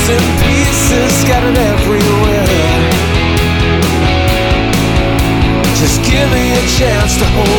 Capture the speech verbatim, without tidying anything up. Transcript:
bits and pieces scattered everywhere. Just give me a chance to hold